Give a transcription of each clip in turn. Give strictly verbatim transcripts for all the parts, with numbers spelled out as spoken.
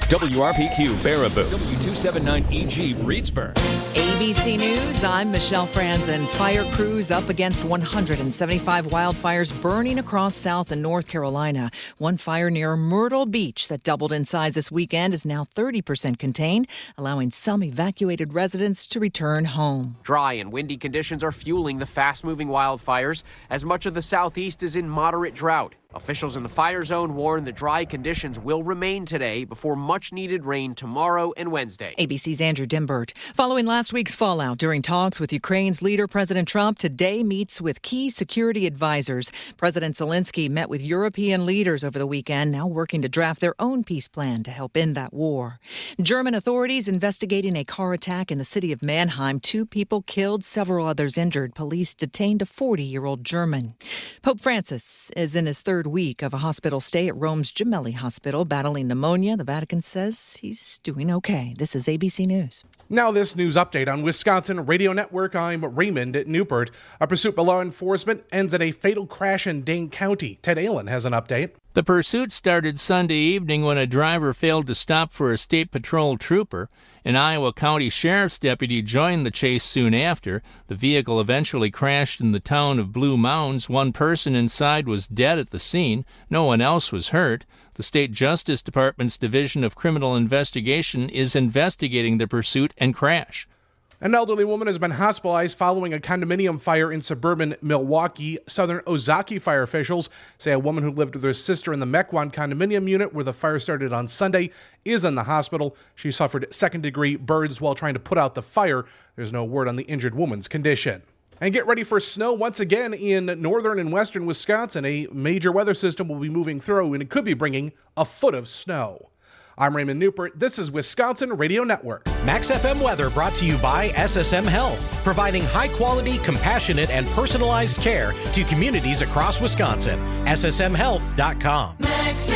W R P Q Baraboo, W two seventy-nine E G Reedsburg. A B C News, I'm Michelle Franzen. Fire crews up against one hundred seventy-five wildfires burning across South and North Carolina. One fire near Myrtle Beach that doubled in size this weekend is now thirty percent contained, allowing some evacuated residents to return home. Dry and windy conditions are fueling the fast-moving wildfires as much of the southeast is in moderate drought. Officials in the fire zone warn the dry conditions will remain today before much-needed rain tomorrow and Wednesday. A B C's Andrew Dimbert. Following last week's fallout during talks with Ukraine's leader, President Trump, today meets with key security advisors. President Zelensky met with European leaders over the weekend, now working to draft their own peace plan to help end that war. German authorities investigating a car attack in the city of Mannheim. Two people killed, several others injured. Police detained a forty-year-old German. Pope Francis is in his third week of a hospital stay at Rome's Gemelli Hospital, battling pneumonia. The Vatican says he's doing okay. This is A B C News. Now this news update on Wisconsin Radio Network. I'm Raymond at Newport. A pursuit by law enforcement ends in a fatal crash in Dane County. Ted Allen has an update. The pursuit started Sunday evening when a driver failed to stop for a state patrol trooper. An Iowa County Sheriff's deputy joined the chase soon after. The vehicle eventually crashed in the town of Blue Mounds. One person inside was dead at the scene. No one else was hurt. The State Justice Department's Division of Criminal Investigation is investigating the pursuit and crash. An elderly woman has been hospitalized following a condominium fire in suburban Milwaukee. Southern Ozaki fire officials say a woman who lived with her sister in the Mequon condominium unit where the fire started on Sunday is in the hospital. She suffered second-degree burns while trying to put out the fire. There's no word on the injured woman's condition. And get ready for snow once again in northern and western Wisconsin. A major weather system will be moving through, and it could be bringing a foot of snow. I'm Raymond Newport. This is Wisconsin Radio Network. Max F M weather brought to you by S S M Health, providing high-quality, compassionate, and personalized care to communities across Wisconsin. S S M health dot com. Max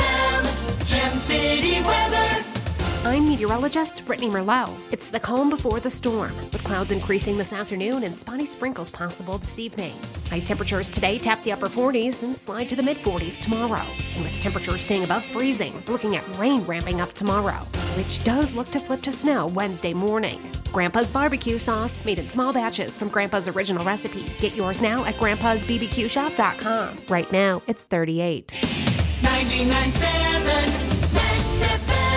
F M, Gem City weather. I'm meteorologist Brittany Merlot. It's the calm before the storm, with clouds increasing this afternoon and spotty sprinkles possible this evening. High temperatures today tap the upper forties and slide to the mid-forties tomorrow. And with temperatures staying above freezing, we're looking at rain ramping up tomorrow, which does look to flip to snow Wednesday morning. Grandpa's barbecue sauce, made in small batches from Grandpa's original recipe. Get yours now at grandpas b b q shop dot com. Right now, it's thirty-eight. ninety-nine point seven Max F M.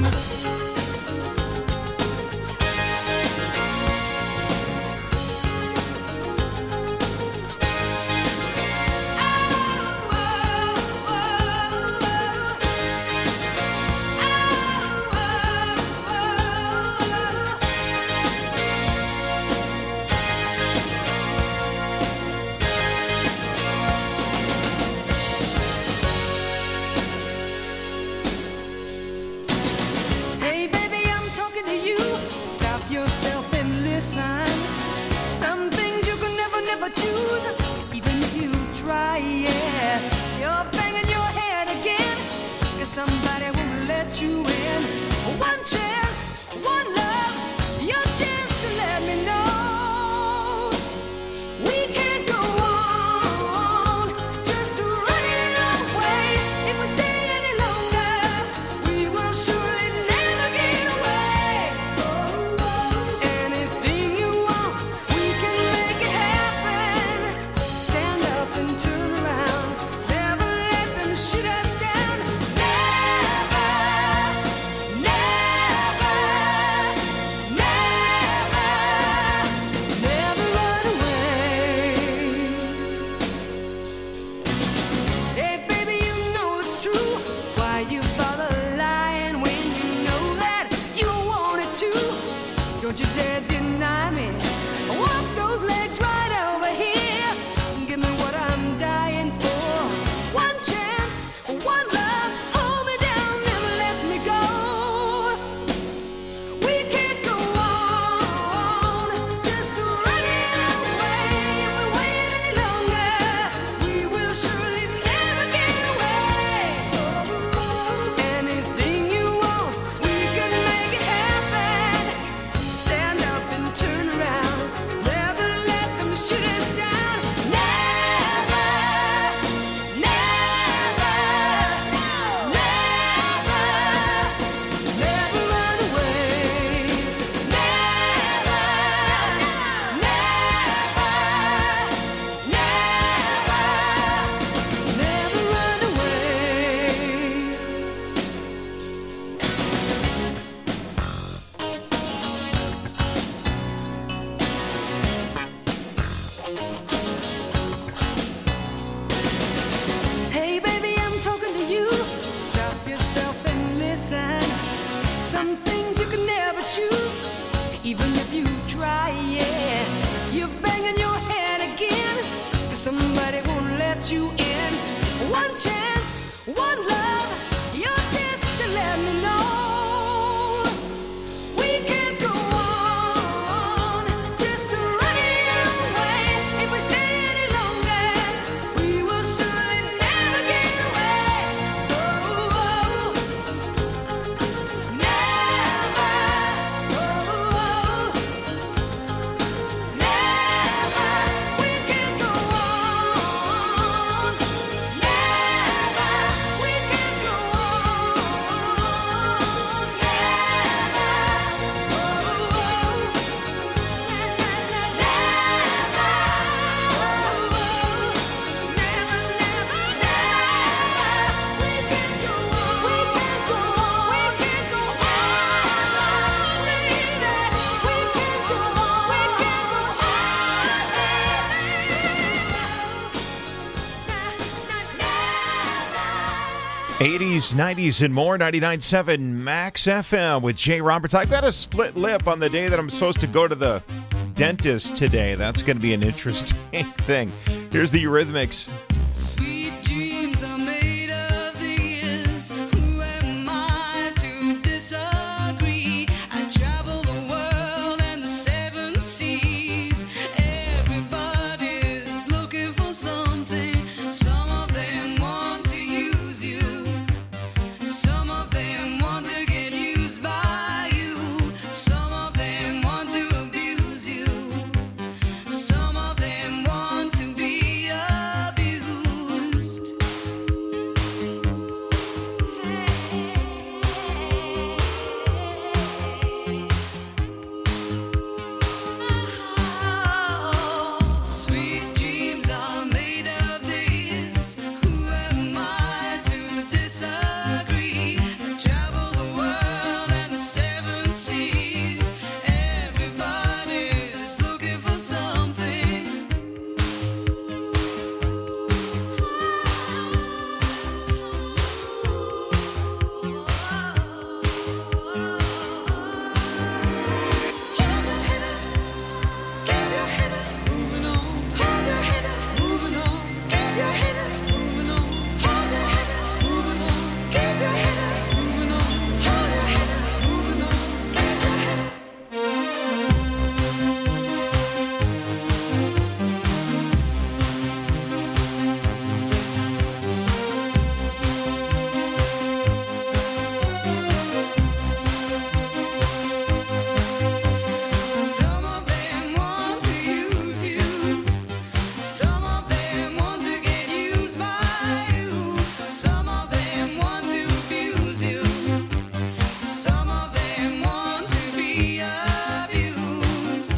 Choose, even if you try, yeah. You're banging your head again, 'cause somebody won't let you in. One chance, one love, your chance to let me know we can't go on just to run it away. If we stay any longer, we will surely never get away. Anything you want, we can make it happen. Stand up and turn around, never let them choose, even if you try, yeah. You're banging your head again, 'cause somebody won't let you in. One chance, one love, your chance to let me know. We can go on, just running away. If we stay any longer, we will surely never get away. Oh, oh. Never, oh, oh. Never, we can go on. Never, we can go on. eighties, nineties, and more. ninety-nine point seven Max F M with Jay Roberts. I've got a split lip on the day that I'm supposed to go to the dentist today. That's going to be an interesting thing. Here's the Eurythmics. Sweet dreams are made of these. Who am I to disagree? I travel the world and the seven seas. Everybody's looking for something. Some of them want to use you. Some of them want to get used by you. Some of them want to abuse you. Some of them want to be abused. Sweet dreams are made of this. Who am I to disagree? I travel the world and the seven seas. Everybody's looking for something. Hold your head up, keep your head up, moving on. Hold your head up, moving on. Keep your head up, moving on. Hold your head up, moving on. Keep your head up, moving on. Hold your head up, moving on. Keep your head up. Some of them want to use you. Some of them want to get used by you. Some of them want to abuse you. Some of them want to be abused.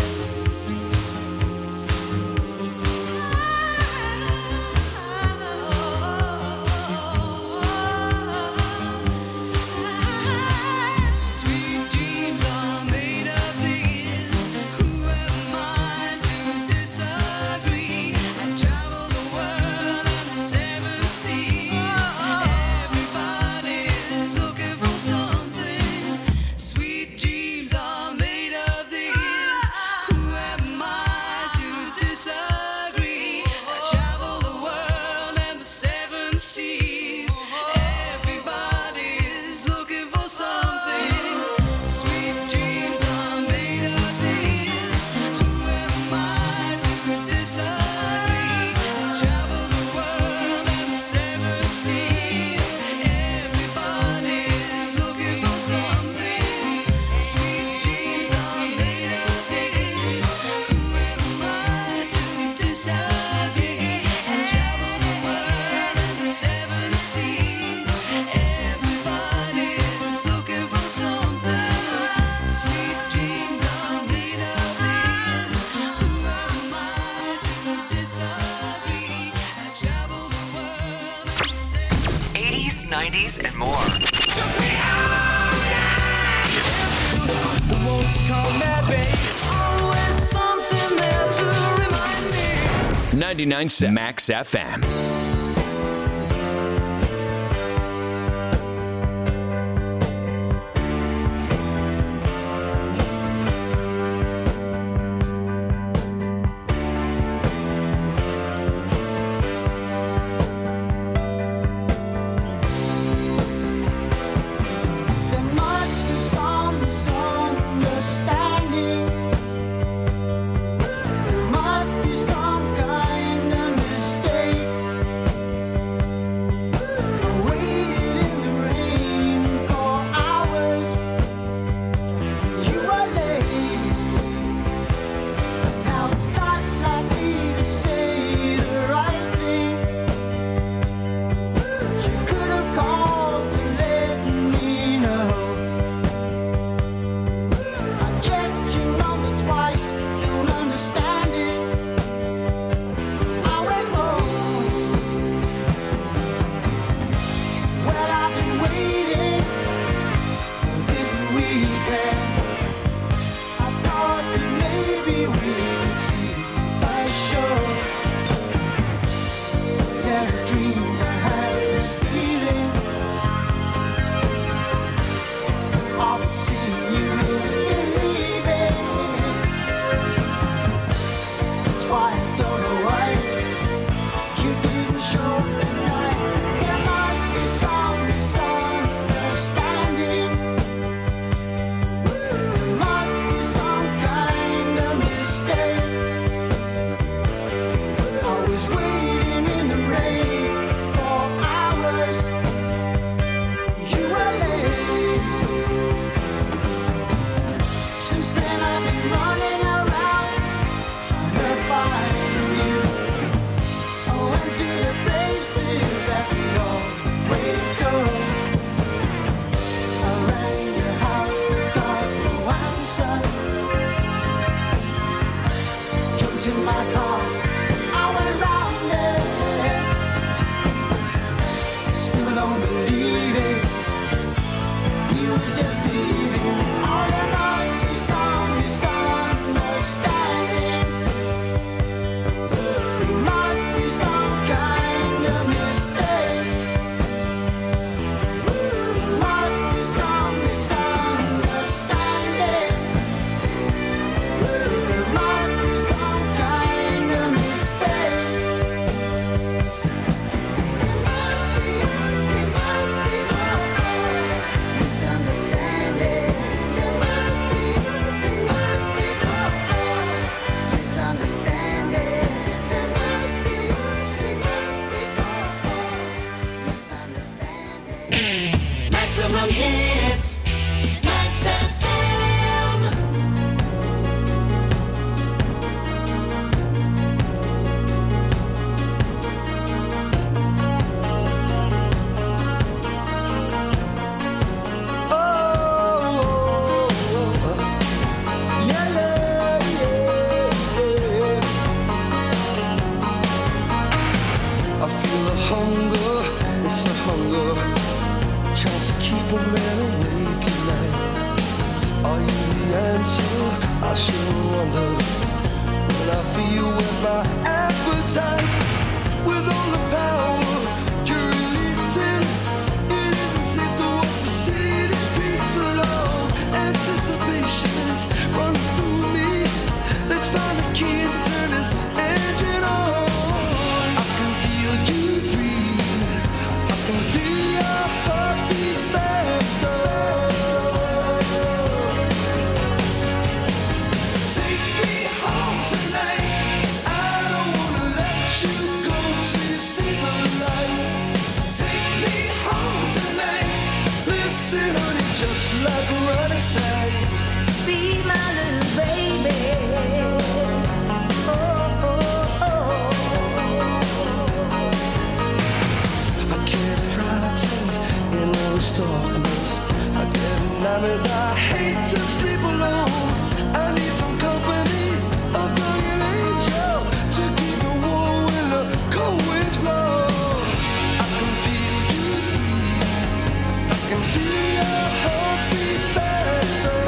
Sweet dreams are made of these. Who am I to disagree? I travel the world and the seven seas. Everybody's looking for something. Sweet dreams are made of these. Who am I to disagree? I travel the world and the seven seas. Everybody's looking for something. Sweet dreams are made of these. Who am I to disagree? I travel the world and the seven seas. Everybody's looking for something. Sweet dreams are made of these. Who am I to disagree? I travel the world and the seven seas. Everybody's looking for something. Sweet dreams are made of these. Who am I to disagree? I travel the world and the seven eighties, nineties, and more. Won't you call me babe? Always something there to remind me. ninety-nine point seven Max F M. why, don't know why you didn't show up at night. There must be some misunderstanding. There must be some kind of mistake. I was waiting in the rain for hours. You were late. Since then I've been running around trying to find you. I went to the places that we always go. I rang your house but got no answer. Jumped in my car, I went round there. Still don't believe it, he was just leaving. Oh, there must be some misunderstanding. There must be some kind of mistake. There must be some misunderstanding. Yes, there must be some kind of mistake. There must be, there must be misunderstanding. There must be, there must be misunderstanding. There must be, there must be misunderstanding. Maximum hits, Max F M. I feel a hunger, it's a hunger, tries to keep a man awake at night. Are you the answer? I sure wonder. When I feel with my appetite, with all the power you're releasing, it isn't safe to walk the city streets alone. Anticipation's running through me. Let's find the key and turn this engine on. I can feel you breathe. I can feel your heartbeat faster. Take me home tonight. I don't wanna let you go till you see the light. Take me home tonight. Listen, honey, just like Ronnie sang. Be my little baby. Oh, oh, oh. I can't pretend in all this darkness. I get nightmares. I hate to sleep alone. I need some company, a guardian angel to keep me warm when the cold winds blow. I can feel you breathe. I can feel your heartbeat faster.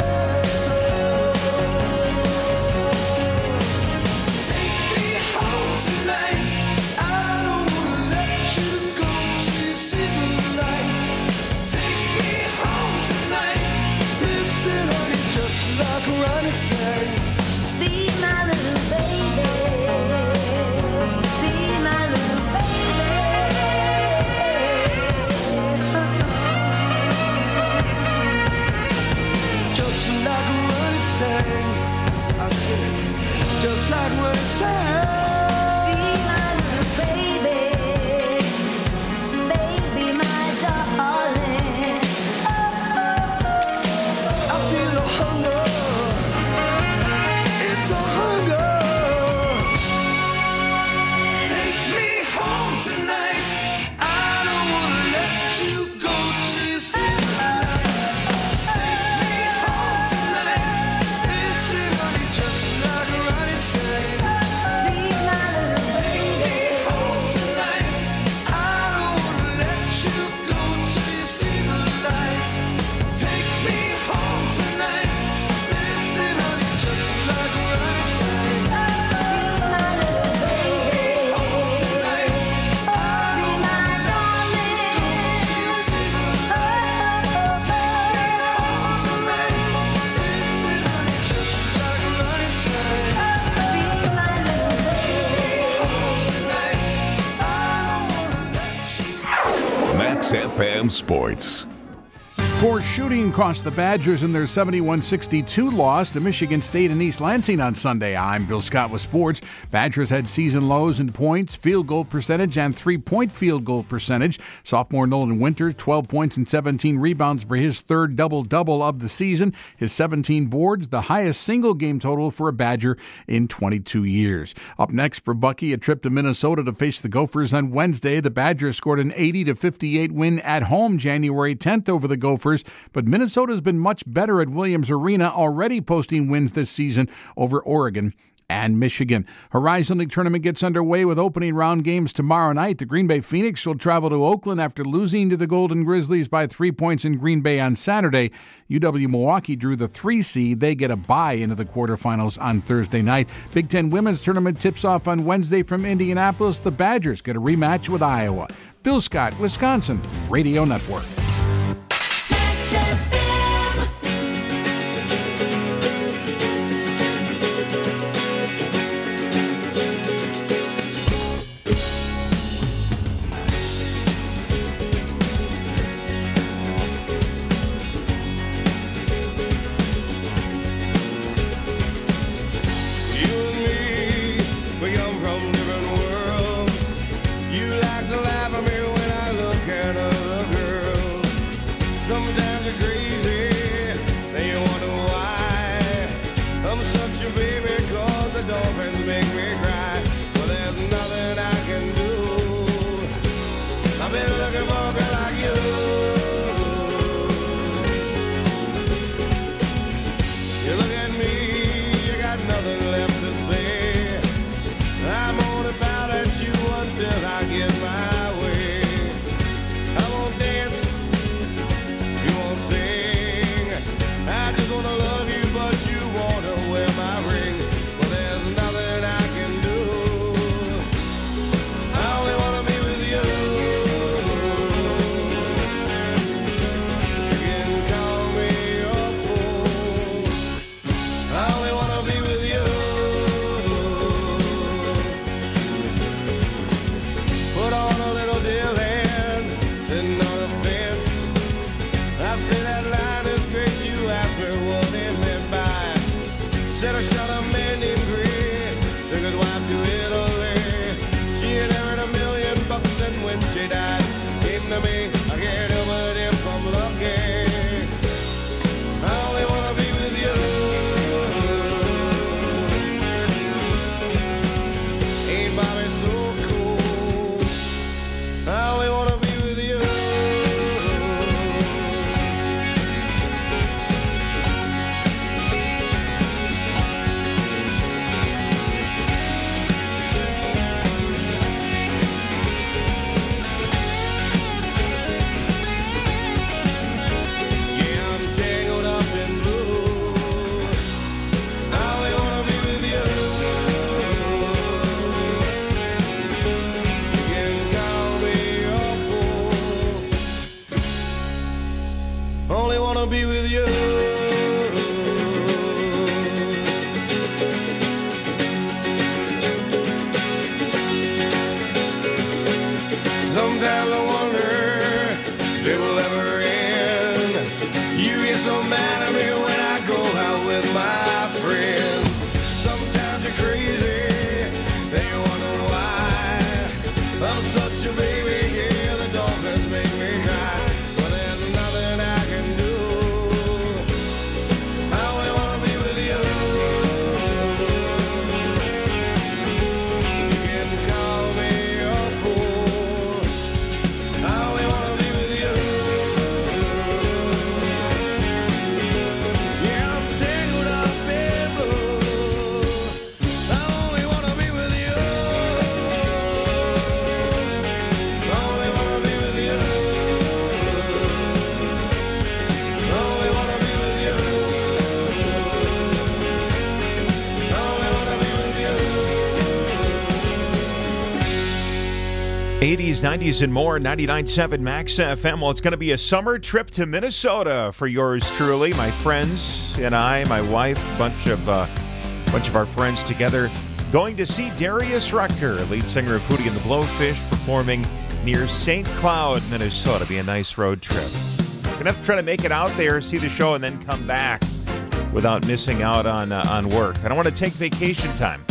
Take me home tonight. I don't wanna let you go till you see the light. Take me home tonight. Listen, honey, just like Ronnie sang. Be my little baby. Be my little baby. Just like Ronnie sang. I said, just like Ronnie sang. Be my little baby. Baby, my darling. I feel a hunger. It's a hunger. Take me home tonight. I don't wanna let you go till you see the light. Take me home tonight. Listen, honey, just like Ronnie sang. Be M Sports. Poor shooting cost the Badgers in their seventy-one sixty-two loss to Michigan State and East Lansing on Sunday. I'm Bill Scott with sports. Badgers had season lows in points, field goal percentage, and three-point field goal percentage. Sophomore Nolan Winters, twelve points and seventeen rebounds for his third double-double of the season. His seventeen boards, the highest single-game total for a Badger in twenty-two years. Up next for Bucky, a trip to Minnesota to face the Gophers on Wednesday. The Badgers scored an eighty to fifty-eight win at home January tenth over the Gophers. But Minnesota's been much better at Williams Arena, already posting wins this season over Oregon and Michigan. Horizon League tournament gets underway with opening round games tomorrow night. The Green Bay Phoenix will travel to Oakland after losing to the Golden Grizzlies by three points in Green Bay on Saturday. U W Milwaukee drew the three seed. They get a bye into the quarterfinals on Thursday night. Big Ten women's tournament tips off on Wednesday from Indianapolis. The Badgers get a rematch with Iowa. Bill Scott, Wisconsin Radio Network. eighties, nineties, and more, ninety-nine point seven Max F M. Well, it's going to be a summer trip to Minnesota for yours truly, my friends and I, my wife, a bunch of, uh, bunch of our friends together, going to see Darius Rucker, lead singer of Hootie and the Blowfish, performing near Saint Cloud, Minnesota. Be a nice road trip. Gonna have to try to make it out there, see the show, and then come back without missing out on uh, on work. I don't want to take vacation time.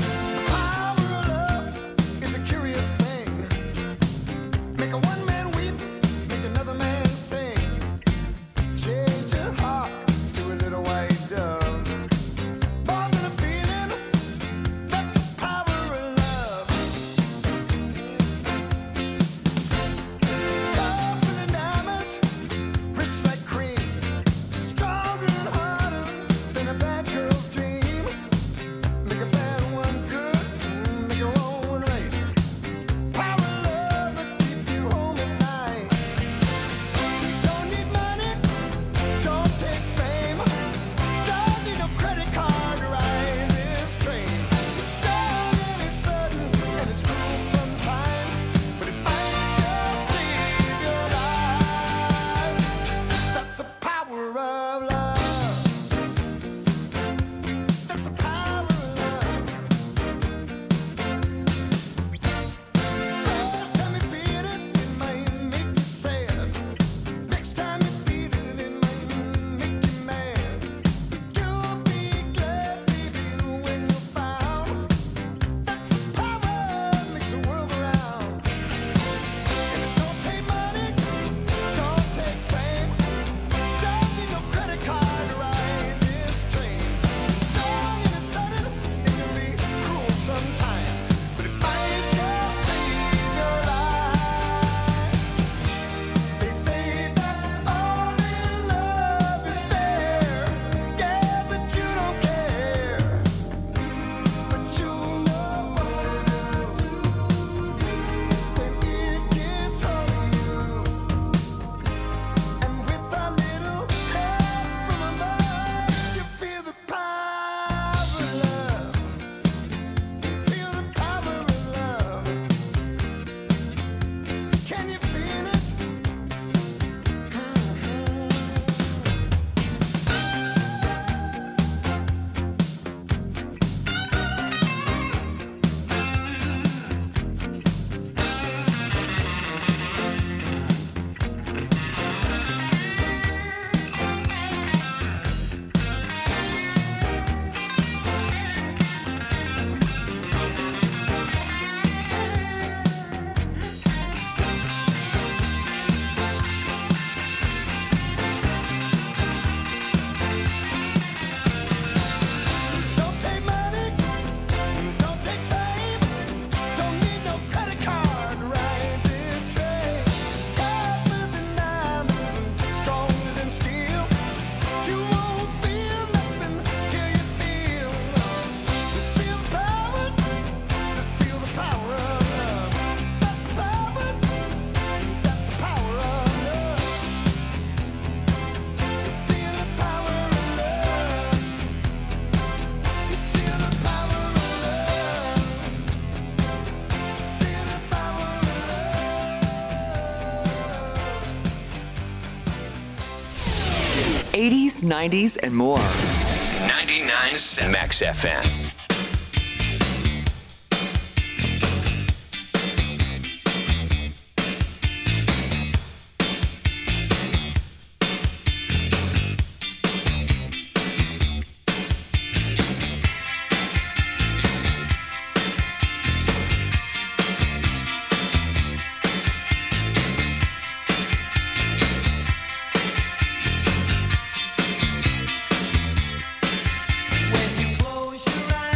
eighties, nineties, and more. ninety-nine Max F M. When you close your eyes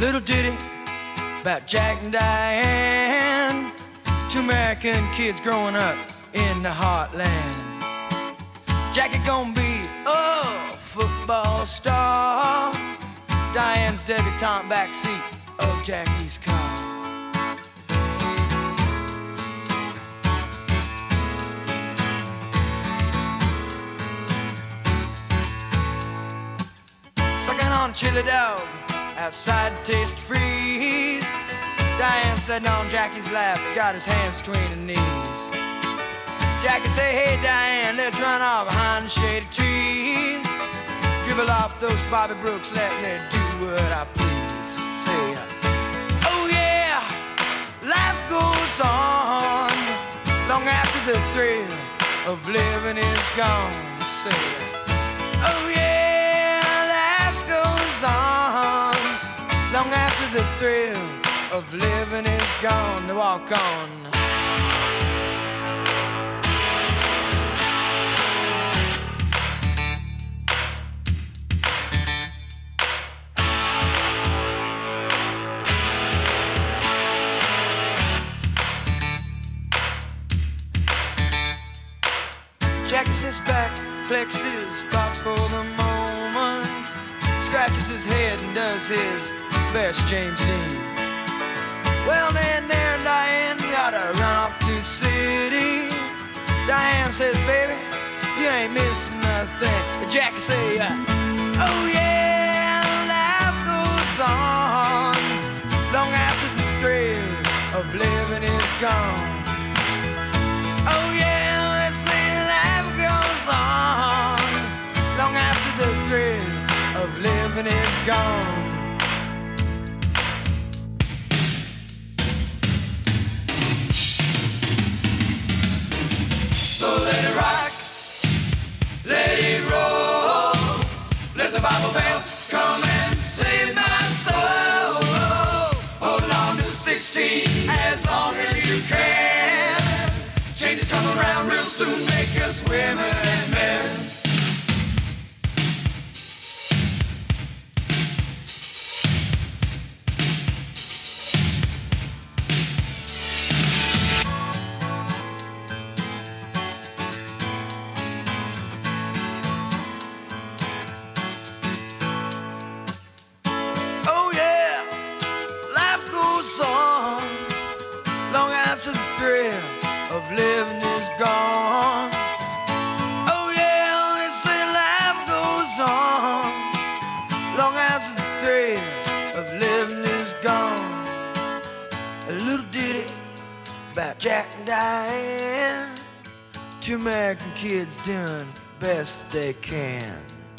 Little ditty about Jack and Diane, two American kids growing up in the heartland. Jackie gonna be a football star, Diane's debutante backseat of Jackie's car. Sucking on chili dog outside to taste freeze. Diane sitting on Jackie's lap, got his hands between her knees. Jackie say, hey Diane, let's run off behind the shady trees. Dribble off those Bobby Brooks, let me do what I please. Say, oh yeah, life goes on long after the thrill of living is gone. Say, oh yeah, life goes on long after the thrill of living is gone. To walk on. Jackie sits back, collects his thoughts for the moment, scratches his head and does his best James Dean. Well, then there and Diane gotta run off to the city. Diane says, baby, you ain't missing nothing. But Jackie say, uh, oh yeah, life goes on long after the thrill of living is gone. Oh yeah, they say life goes on long after the thrill of living is gone. So let it rock, let it roll, let the Bible bell come and save my soul. Hold on to sixteen as long as you can. Changes come around real soon, make us women and men. Living is gone. Oh yeah, they say life goes on long after the thrill of living is gone. A little ditty about Jack and Diane, two American kids doing the best they can.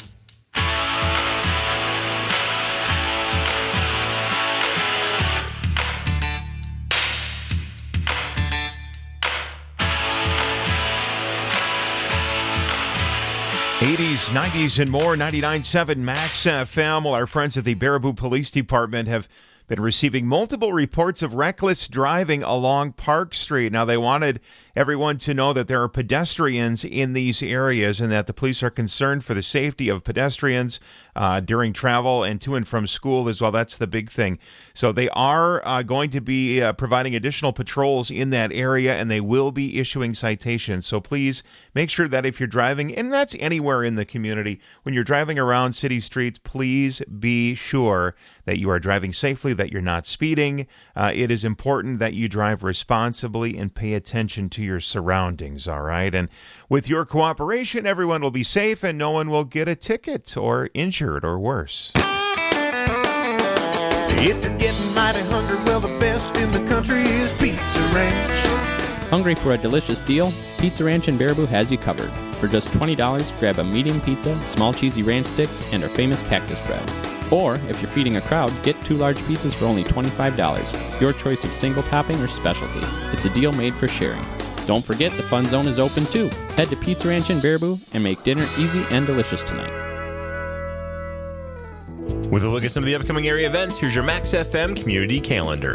eighties, nineties, and more, ninety-nine point seven Max F M. Well, our friends at the Baraboo Police Department have been receiving multiple reports of reckless driving along Park Street. Now, they wanted everyone to know that there are pedestrians in these areas and that the police are concerned for the safety of pedestrians uh, during travel and to and from school as well. That's the big thing. So they are uh, going to be uh, providing additional patrols in that area, and they will be issuing citations. So please make sure that if you're driving, and that's anywhere in the community, when you're driving around city streets, please be sure that you are driving safely, that you're not speeding. Uh, it is important that you drive responsibly and pay attention to your surroundings, all right? And with your cooperation, everyone will be safe and no one will get a ticket or injured or worse. If you're getting mighty hungry, well, the best in the country is Pizza Ranch. Hungry for a delicious deal? Pizza Ranch in Baraboo has you covered. For just twenty dollars, grab a medium pizza, small cheesy ranch sticks, and our famous cactus bread. Or, if you're feeding a crowd, get two large pizzas for only twenty-five dollars. Your choice of single topping or specialty. It's a deal made for sharing. Don't forget the Fun Zone is open too. Head to Pizza Ranch in Baraboo and make dinner easy and delicious tonight. With a look at some of the upcoming area events, here's your Max F M community calendar.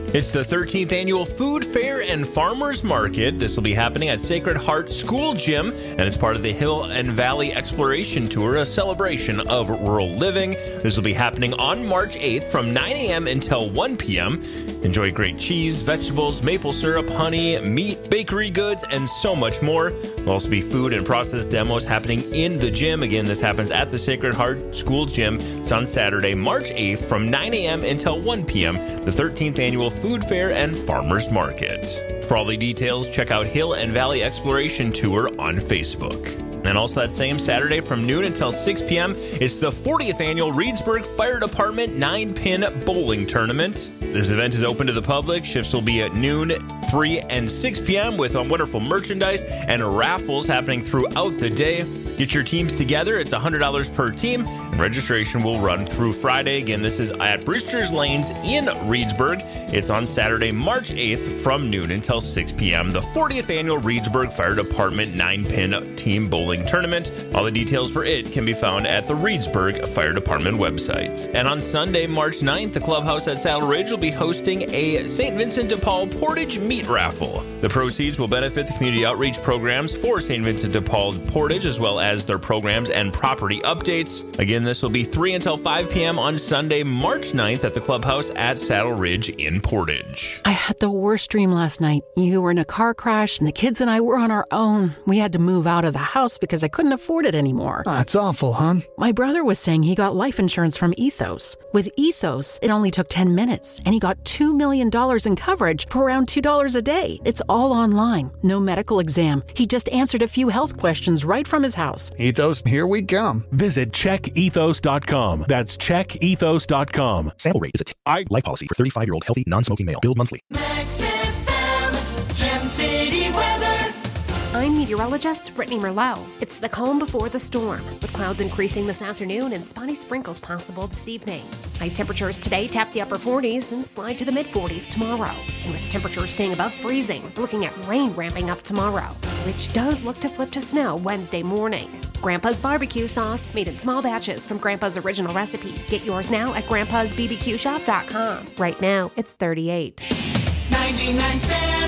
It's the thirteenth annual Food Fair and Farmers Market. This will be happening at Sacred Heart School Gym, and it's part of the Hill and Valley Exploration Tour, a celebration of rural living. This will be happening on March eighth from nine a.m. until one p.m. Enjoy great cheese, vegetables, maple syrup, honey, meat, bakery goods, and so much more. There'll also be food and process demos happening in the gym. Again, this happens at the Sacred Heart School Gym. It's on Saturday, March eighth from nine a.m. until one p.m. The thirteenth annual Food Fair and Farmers Market. For all the details, check out Hill and Valley Exploration Tour on Facebook. And also that same Saturday from noon until six p.m., it's the fortieth annual Reedsburg Fire Department nine-pin bowling tournament. This event is open to the public. Shifts will be at noon, three, and six p.m. with wonderful merchandise and raffles happening throughout the day. Get your teams together. It's one hundred dollars per team. And registration will run through Friday. Again, this is at Brewster's Lanes in Reedsburg. It's on Saturday, March eighth from noon until six p.m. The fortieth annual Reedsburg Fire Department nine-pin team bowling tournament. All the details for it can be found at the Reedsburg Fire Department website. And on Sunday, March ninth, the clubhouse at Saddle Ridge will be hosting a Saint Vincent de Paul Portage meat raffle. The proceeds will benefit the community outreach programs for Saint Vincent de Paul Portage, as well as their programs and property updates. Again, this will be three until five p.m. on Sunday, March ninth at the clubhouse at Saddle Ridge in Portage. I had the worst dream last night. You were in a car crash and the kids and I were on our own. We had to move out of the house because I couldn't afford it anymore. That's awful, hon. My brother was saying he got life insurance from Ethos. With Ethos, it only took ten minutes and he got two million dollars in coverage for around two dollars a day. It's all online. No medical exam. He just answered a few health questions right from his house. Ethos, here we come. Visit check ethos dot com. That's check ethos dot com. Sample rate is a T I life policy for thirty-five-year-old healthy, non-smoking male. Billed monthly. Max F M, Gem City weather. I'm meteorologist Brittany Merlot. It's the calm before the storm, with clouds increasing this afternoon and spotty sprinkles possible this evening. High temperatures today tap the upper forties and slide to the mid forties tomorrow. And with temperatures staying above freezing, looking at rain ramping up tomorrow, which does look to flip to snow Wednesday morning. Grandpa's barbecue sauce, made in small batches from Grandpa's original recipe. Get yours now at grandpas b b q shop dot com. Right now, it's thirty-eight. ninety-nine point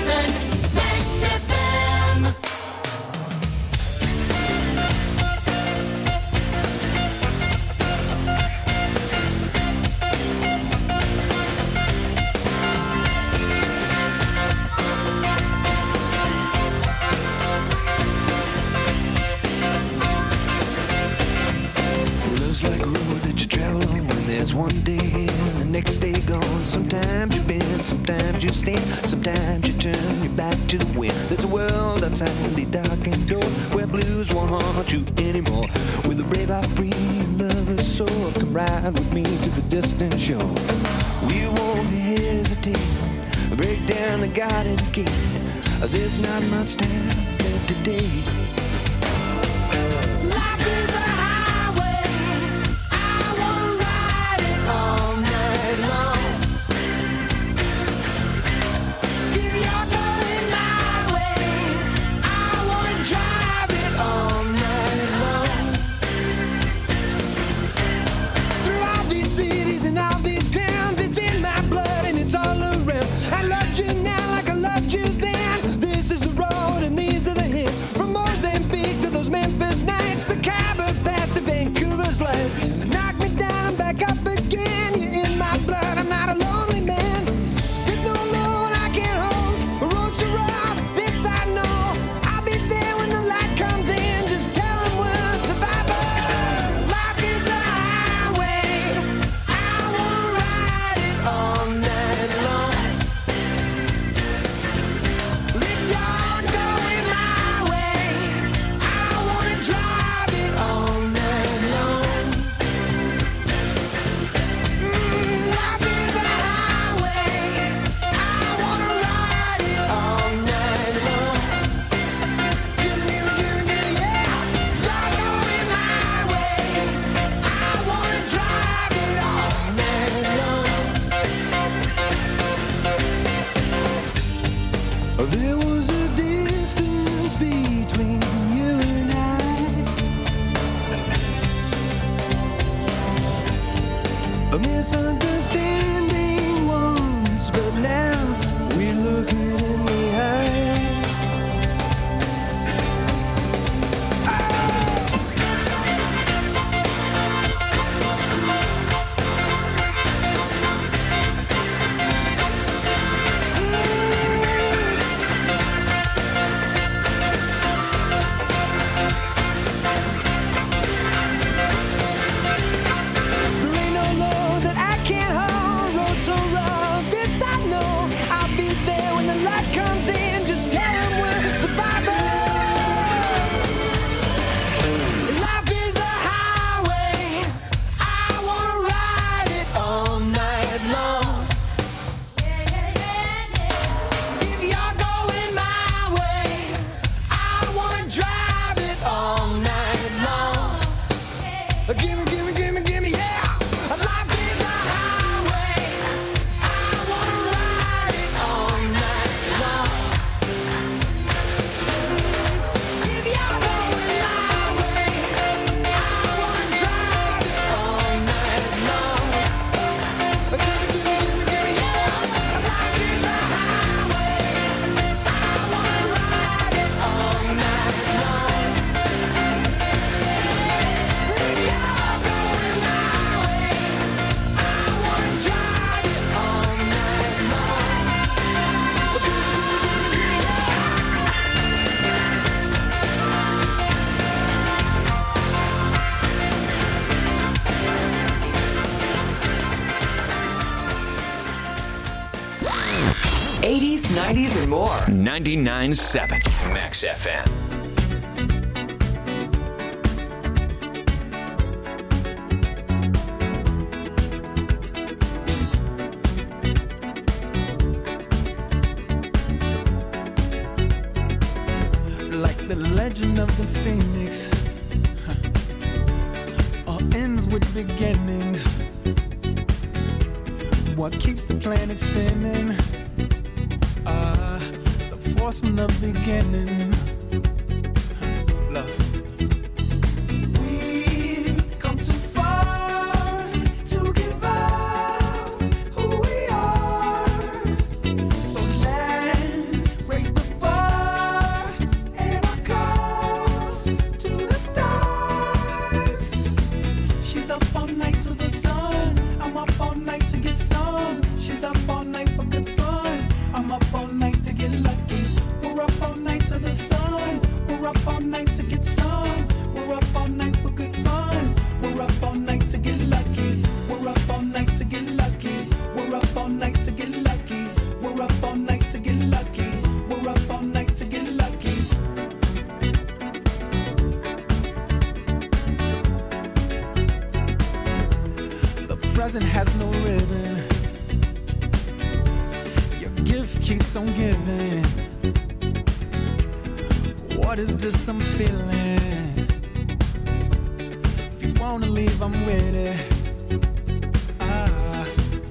seven Max F M. There's one day and the next day gone. Sometimes you bend, sometimes you stand, sometimes you turn your back to the wind. There's a world outside the darkened door where blues won't haunt you anymore. With a brave heart free and lover's soul, come ride with me to the distant shore. We won't hesitate, break down the garden gate. There's not much time left today. Life is a highway. I wanna ride it all night long. If you're going my way, I wanna drive it all night long. Through all these cities and all these towns, it's in my blood and it's all around. I loved you now like I loved you then. This is the road and these are the hills. From Mozambique to those Memphis nights, the Khyber Pass to Vancouver's lights. Knock me down, I'm back up again. You're in my blood, I'm not a lonely man. There's no load I can't hold. The road's so rough, this I know. I'll be there when the light comes in. Just tell them we're survivors. Life is a highway. I wanna ride it all night long. If you're going my way, I wanna drive it all night long. Mm, life is a highway. I wanna ride it all night long. Give me, give me, yeah. You're going my way. I wanna drive it all night long. There was a distance between you and I, a misunderstanding once, but now eighties, nineties, and more. ninety-nine point seven Max F M. Like the legend of the phoenix, huh. All ends with beginnings. What keeps the planet spinning? Ah, uh, the force from the beginning. Huh. Love. We've come too far to give up who we are. So let's raise the bar and our cups to the stars. She's up all night to the sun. I'm up all night to get some. She's up all night for good fun. I'm up all night to get lucky. We're up all night to the sun. We're up all night to get some. We're up all night for good fun. We're up all night to get lucky. We're up all night to get lucky. We're up all night to get lucky. We're up all night to get lucky. We're up all night to get lucky. The present has no ribbon. Your gift keeps on giving. What is this I'm feeling? If you wanna leave, I'm with it. Ah.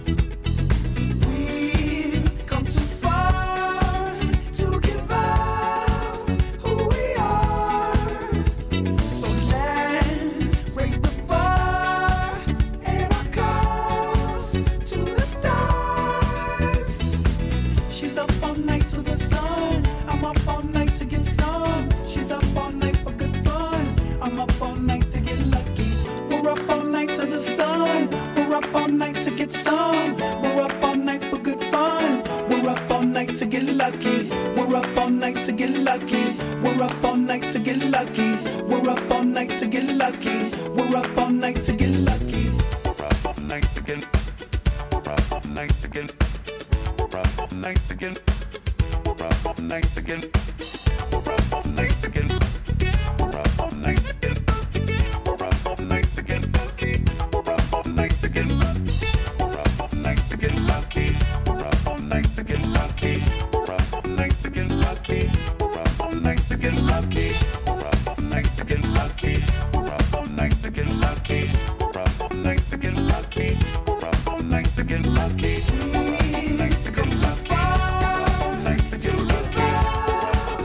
We've come too far to give up who we are. So let's raise the bar and our cups to the stars. She's up all night to the sun. I'm up all night to get some. She's up all night for good fun. I'm up all night to get lucky. We're up all night to the sun. We're up all night to get some. We're up all night for good fun. We're up all night to get lucky. We're up all night to get lucky. We're up all night to get lucky. We're up all night to get lucky. We're up all night to get lucky. We're up all night to get. We're up all night to get. We're up all night to get. We're up all night to get. We're up all night to get. We're up all night to get. We're up all night to get. We're up all night to get. We're up all night to get lucky. We're up all night to get lucky. We're up all night to get lucky. We're up all night to get lucky. We're up all night to get lucky. We're up all night to get lucky. We're up all night to get lucky. We're up all night to get lucky. We're up all night to get lucky. We're up all night to get lucky.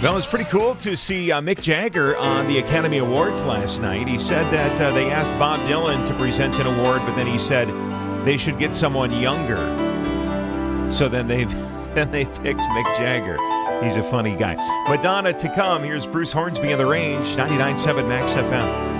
Well, it was pretty cool to see uh, Mick Jagger on the Academy Awards last night. He said that uh, they asked Bob Dylan to present an award, but then he said they should get someone younger. So then they then they picked Mick Jagger. He's a funny guy. Madonna to come. Here's Bruce Hornsby in the Range, ninety-nine point seven Max F M.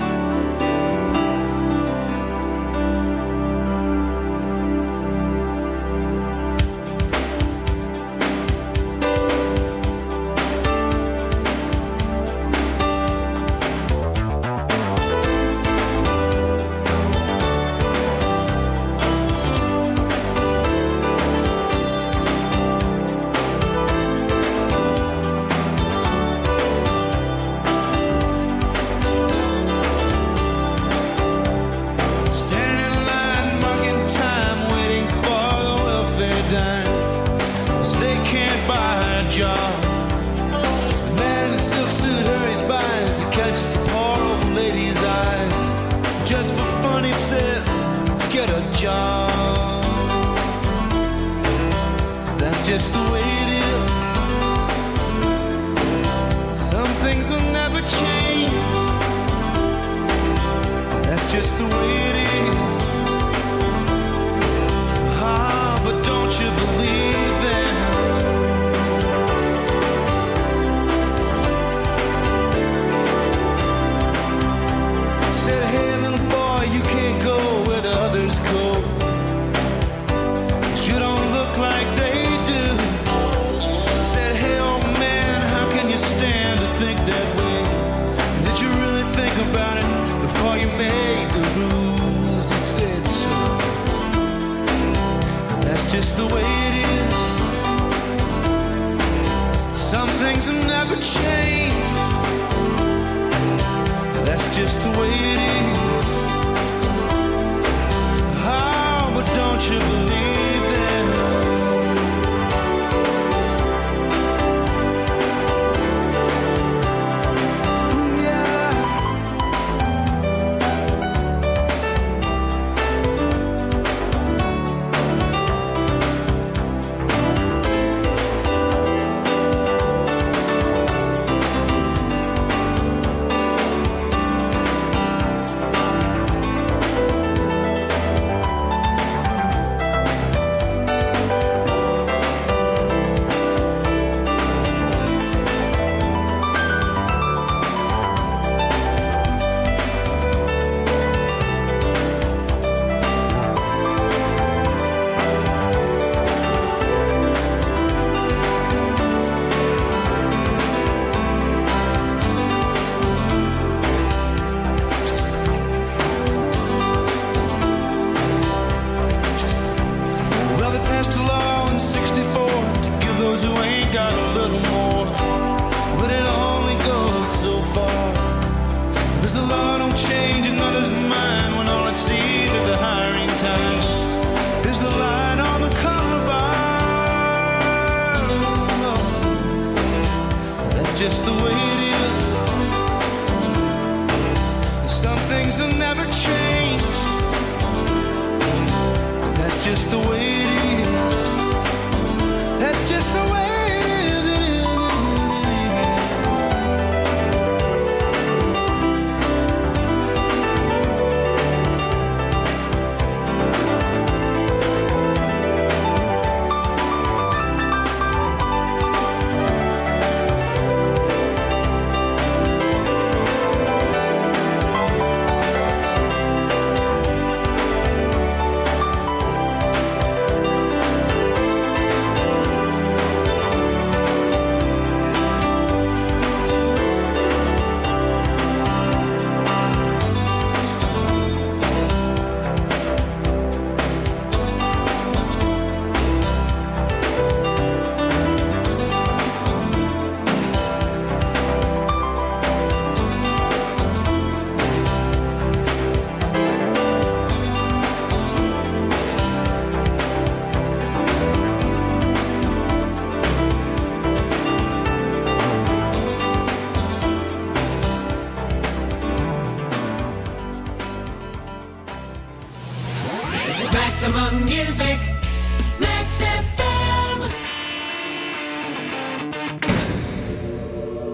Maximum music, Max F M.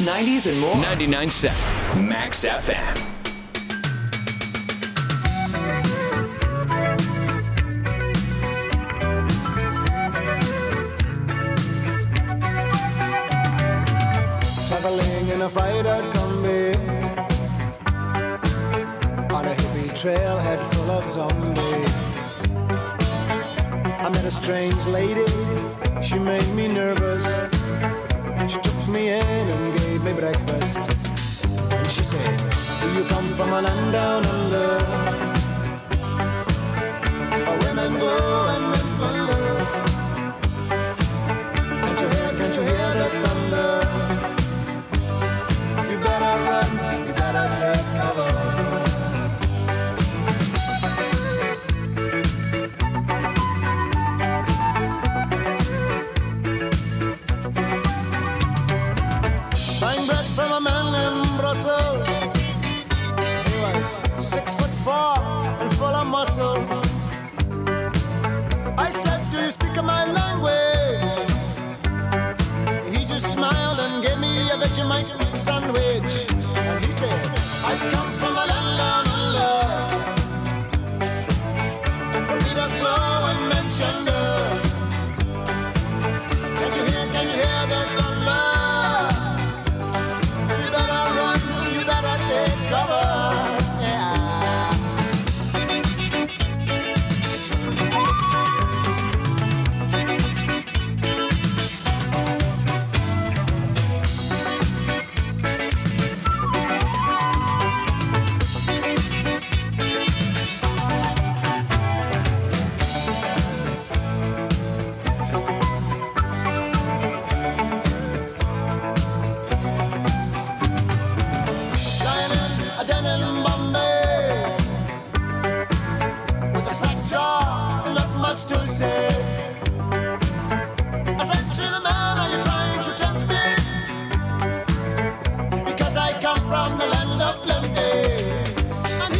nineties, and more. ninety-nine point seven Max F M. Traveling in a fried-out Kombi on a hippie trailhead full of zombies. I met a strange lady, she made me nervous. She took me in and gave me breakfast. And she said, do you come from a land down under? Where women glow and men wonder. Can't you hear, can't you hear the thunder? You better run, you better take cover. Buying bread from a man in Brussels. He was six foot four and full of muscle. I said, do you speak my language? He just smiled and gave me a Vegemite sandwich. And he said, I come from